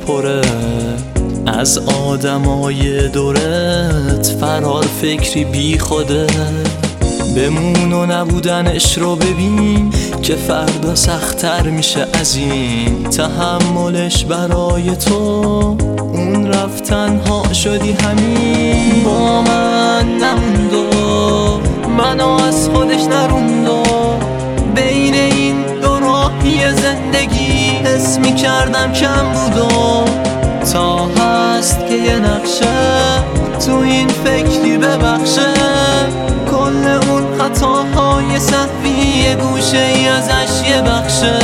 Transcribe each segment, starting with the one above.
پره از آدمای دورت، فرار فکری بی خوده. بمون و نبودنش رو ببین که فردا سخت‌تر میشه از این. تحملش برای تو اون رفتن ها شدی همین. با من نموند و منو از خودش نروند و بین این دو راهی زندگی حس میکردم کم بود و تا هست که یه نقشه تو این فکری ببخشه کل اون خطاهای سهوی یه گوشه ای ازش یه بخشه.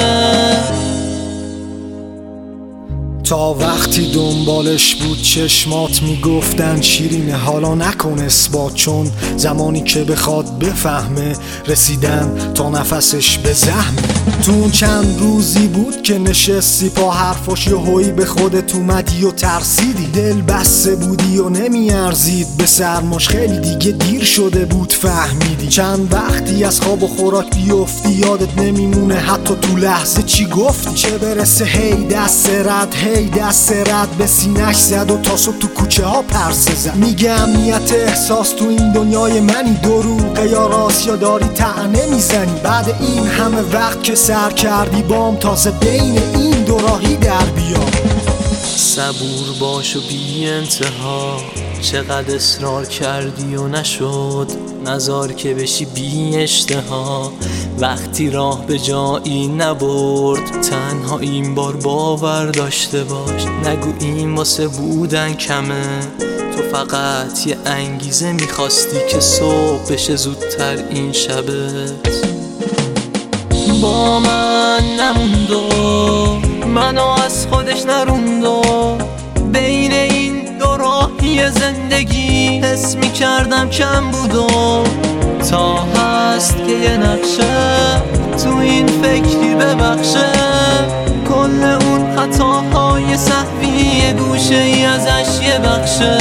تا وقتی دنبالش بود چشمات میگفتن شیرینه حالا نکن اثبات، چون زمانی که بخواد بفهمه رسیدن تا نفسش به زحمه. تو اون چند روزی بود که نشستی پا حرفاش یهویی به خودت اومدی و ترسیدی. دل بسته بودی و نمیارزید به سرماش، خیلی دیگه دیر شده بود فهمیدی. چند وقتی از خواب و خوراک بیفتی یادت نمیمونه حتی تو لحظه چی گفتی. چه برسه هی دست رد هی دست رد به سینش زد و تا صبح تو کوچه ها پرسه زد. میگه امنیت احساس تو این دنیای منی، دروغه یا راست یا داری طعنه میزنی. بعد این همه وقت که سر کردی بام تازه بین این دو راهی در بیام. صبور باش و بی انتها، چقدر اصرار کردی و نشد. نزار که بشی بی اشتها وقتی راه به جایی نبرد. تنها این بار باور داشته باش، نگو این واسه بودن کمه. تو فقط یه انگیزه میخواستی که صبح بشه زودتر این شبت. با من نموند و منو از خودش نروند و بین این دو راهی زندگی حس میکردم کم بود و تا هست که یه نقشه تو این فکری ببخشه کل اون خطاهای سهوی یه گوشه ای ازش یه بخشه.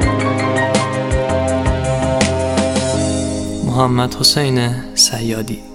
محمد حسین صیادی.